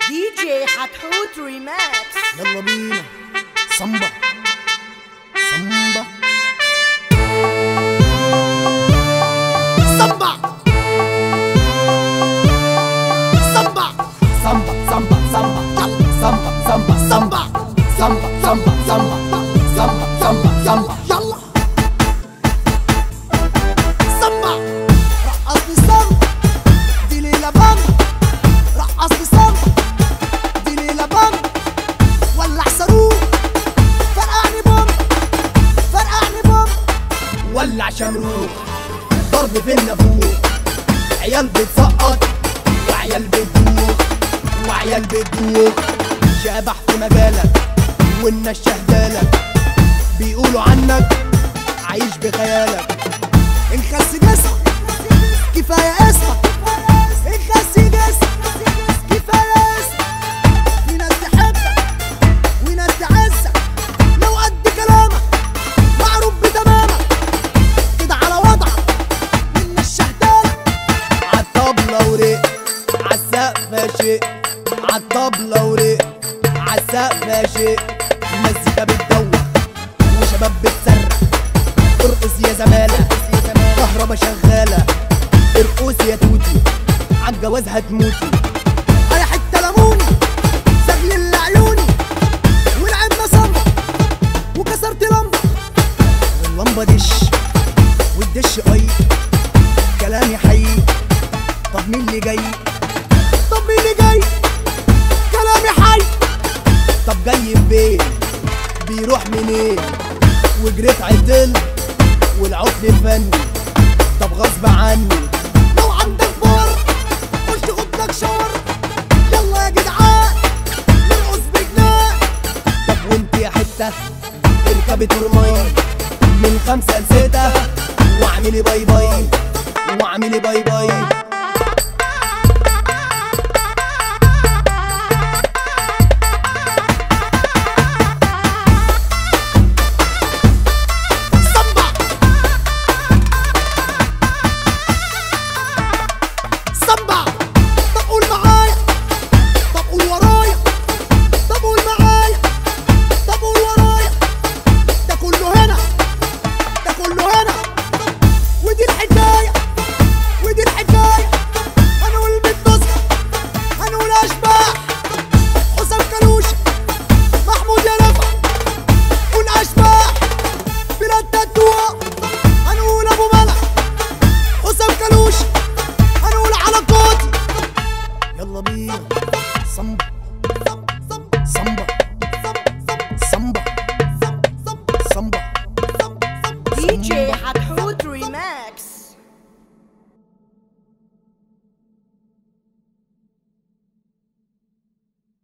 دي جي حتحوت ريماكس. يلا بينا صمبا صمبا صمبا صمبا صمبا صمبا صمبا يلا صمبا صمبا صمبا صمبا صمبا صمبا صمبا صمبا صمبا يلا صمبا رقصني صمبا دي ليلة بامبا رقصني صمبا دي ليلة بامبا ولع صاروخ فرقعني بامبا فرقعني بامبا ولع شمروخ ضرب في النافوخ عيال بتسقط وعيال بتدوخ وعيال بتدوخ شبح في مجالك والناس شهدالك بيقولوا عنك عايش بخيالك انخس جسمك كفاية اسمك انخس جسمك كفاية اسمك في ناس تحبك وناس تعزك لو قد كلامك معروف بتمامك كده على وضعك والناس شهدالك عالطبلة ورق عالسقف شيء عالطبلة ورق عالسقف شيء المزيكا بتدوخ وشباب بتصرخ ارقص يا زمالة كهربا شغالة ارقص يا توتي عالجواز هتموتي انا حتة ليموني سجل لعيوني ولعبنا صمبا وكسرت لمبة واللمبة دش والدش اي كلامي حي طب مين اللي جاي طب مين اللي جاي كلامي حي طب جاي فين بيروح منين وجريت عدل والعطل فني طب غصب عني لو عندك بار خش خد لك شاور يلا يا جدعان نرقص بجنان طب وانت يا حته اركبي ترماي من 5 ل6 واعملي باي باي واعملي باي باي يلا بينا صمبا صمبا صمبا صمبا دي جي